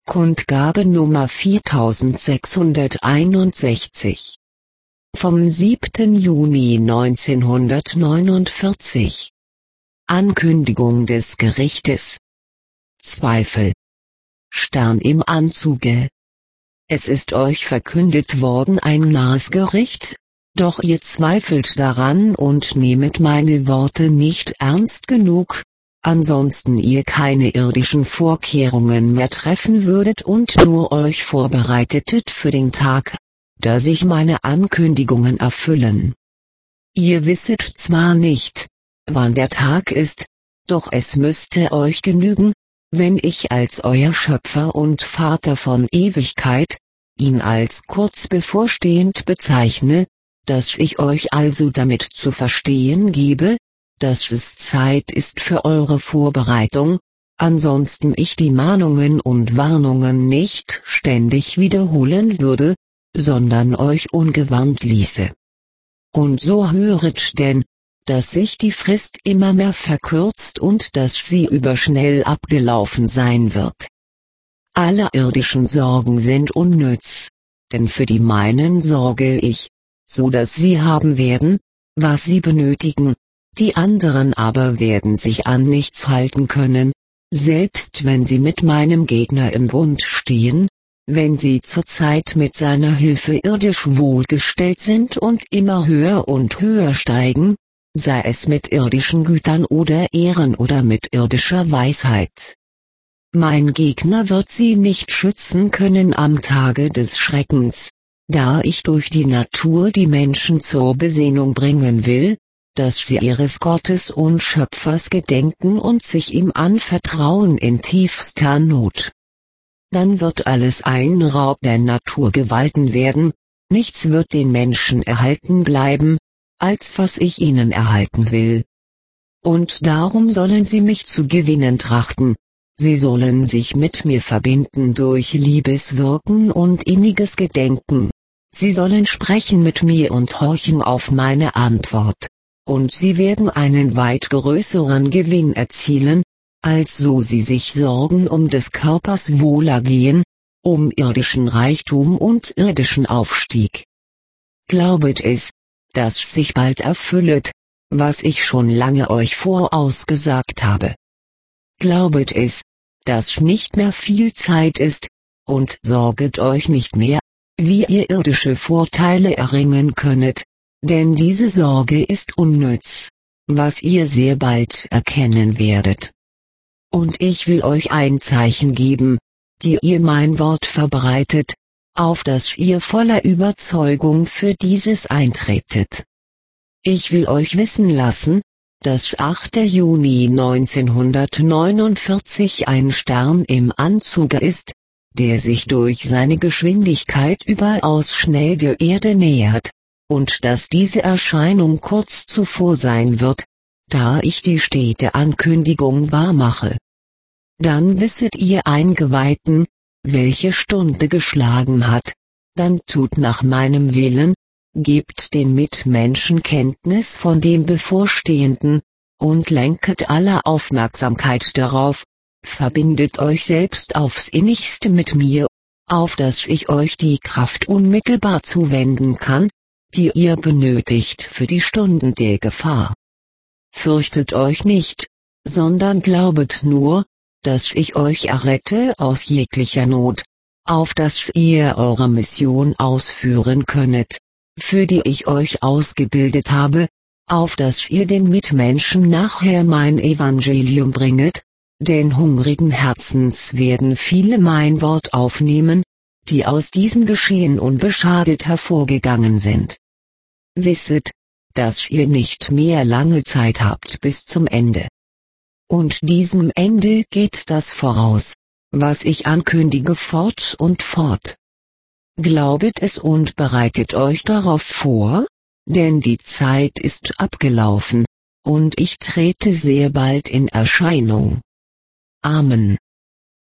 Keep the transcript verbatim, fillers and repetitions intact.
Kundgabe Nummer viertausendsechshunderteinundsechzig. Vom siebten Juni neunzehnhundertneunundvierzig. Ankündigung des Gerichtes. Zweifel. Stern im Anzuge. Es ist euch verkündet worden ein nahes Gericht, doch ihr zweifelt daran und nehmet meine Worte nicht ernst genug, ansonsten ihr keine irdischen Vorkehrungen mehr treffen würdet und nur euch vorbereitetet für den Tag, da sich meine Ankündigungen erfüllen. Ihr wisset zwar nicht, wann der Tag ist, doch es müsste euch genügen, wenn ich als euer Schöpfer und Vater von Ewigkeit, ihn als kurz bevorstehend bezeichne, dass ich euch also damit zu verstehen gebe, dass es Zeit ist für eure Vorbereitung, ansonsten ich die Mahnungen und Warnungen nicht ständig wiederholen würde, sondern euch ungewarnt ließe. Und so höret denn, dass sich die Frist immer mehr verkürzt und dass sie überschnell abgelaufen sein wird. Alle irdischen Sorgen sind unnütz, denn für die meinen sorge ich, so dass sie haben werden, was sie benötigen, die anderen aber werden sich an nichts halten können, selbst wenn sie mit meinem Gegner im Bund stehen, wenn sie zurzeit mit seiner Hilfe irdisch wohlgestellt sind und immer höher und höher steigen, sei es mit irdischen Gütern oder Ehren oder mit irdischer Weisheit. Mein Gegner wird sie nicht schützen können am Tage des Schreckens, da ich durch die Natur die Menschen zur Besinnung bringen will, dass sie ihres Gottes und Schöpfers gedenken und sich ihm anvertrauen in tiefster Not. Dann wird alles ein Raub der Naturgewalten werden, nichts wird den Menschen erhalten bleiben, als was ich ihnen erhalten will. Und darum sollen sie mich zu gewinnen trachten, sie sollen sich mit mir verbinden durch Liebeswirken und inniges Gedenken, sie sollen sprechen mit mir und horchen auf meine Antwort. Und sie werden einen weit größeren Gewinn erzielen, als so sie sich sorgen um des Körpers Wohlergehen, um irdischen Reichtum und irdischen Aufstieg. Glaubet es, dass sich bald erfüllet, was ich schon lange euch vorausgesagt habe. Glaubet es, dass nicht mehr viel Zeit ist, und sorget euch nicht mehr, wie ihr irdische Vorteile erringen könnet, denn diese Sorge ist unnütz, was ihr sehr bald erkennen werdet. Und ich will euch ein Zeichen geben, die ihr mein Wort verbreitet, auf das ihr voller Überzeugung für dieses eintretet. Ich will euch wissen lassen, dass achter Juni neunzehnhundertneunundvierzig ein Stern im Anzuge ist, der sich durch seine Geschwindigkeit überaus schnell der Erde nähert, und dass diese Erscheinung kurz zuvor sein wird, da ich die stete Ankündigung wahrmache. Dann wisset ihr Eingeweihten, welche Stunde geschlagen hat, dann tut nach meinem Willen, gebt den Mitmenschen Kenntnis von dem Bevorstehenden, und lenket alle Aufmerksamkeit darauf, verbindet euch selbst aufs innigste mit mir, auf dass ich euch die Kraft unmittelbar zuwenden kann, die ihr benötigt für die Stunden der Gefahr. Fürchtet euch nicht, sondern glaubet nur, dass ich euch errette aus jeglicher Not, auf dass ihr eure Mission ausführen könnet, für die ich euch ausgebildet habe, auf dass ihr den Mitmenschen nachher mein Evangelium bringet, denn hungrigen Herzens werden viele mein Wort aufnehmen, die aus diesem Geschehen unbeschadet hervorgegangen sind. Wisset, dass ihr nicht mehr lange Zeit habt bis zum Ende. Und diesem Ende geht das voraus, was ich ankündige fort und fort. Glaubet es und bereitet euch darauf vor, denn die Zeit ist abgelaufen, und ich trete sehr bald in Erscheinung. Amen.